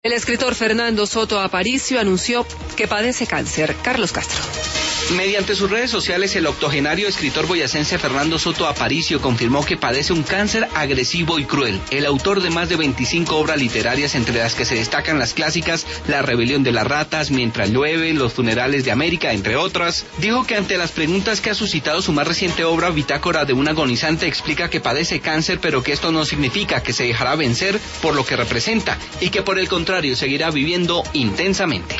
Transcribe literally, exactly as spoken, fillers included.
El escritor Fernando Soto Aparicio anunció que padece cáncer. Carlos Castro. Mediante sus redes sociales, el octogenario escritor boyacense Fernando Soto Aparicio confirmó que padece un cáncer agresivo y cruel. El autor de más de veinticinco obras literarias, entre las que se destacan las clásicas La rebelión de las ratas, Mientras llueve, Los funerales de América, entre otras, dijo que ante las preguntas que ha suscitado su más reciente obra, Bitácora de un agonizante, explica que padece cáncer, pero que esto no significa que se dejará vencer por lo que representa y que por el contrario seguirá viviendo intensamente.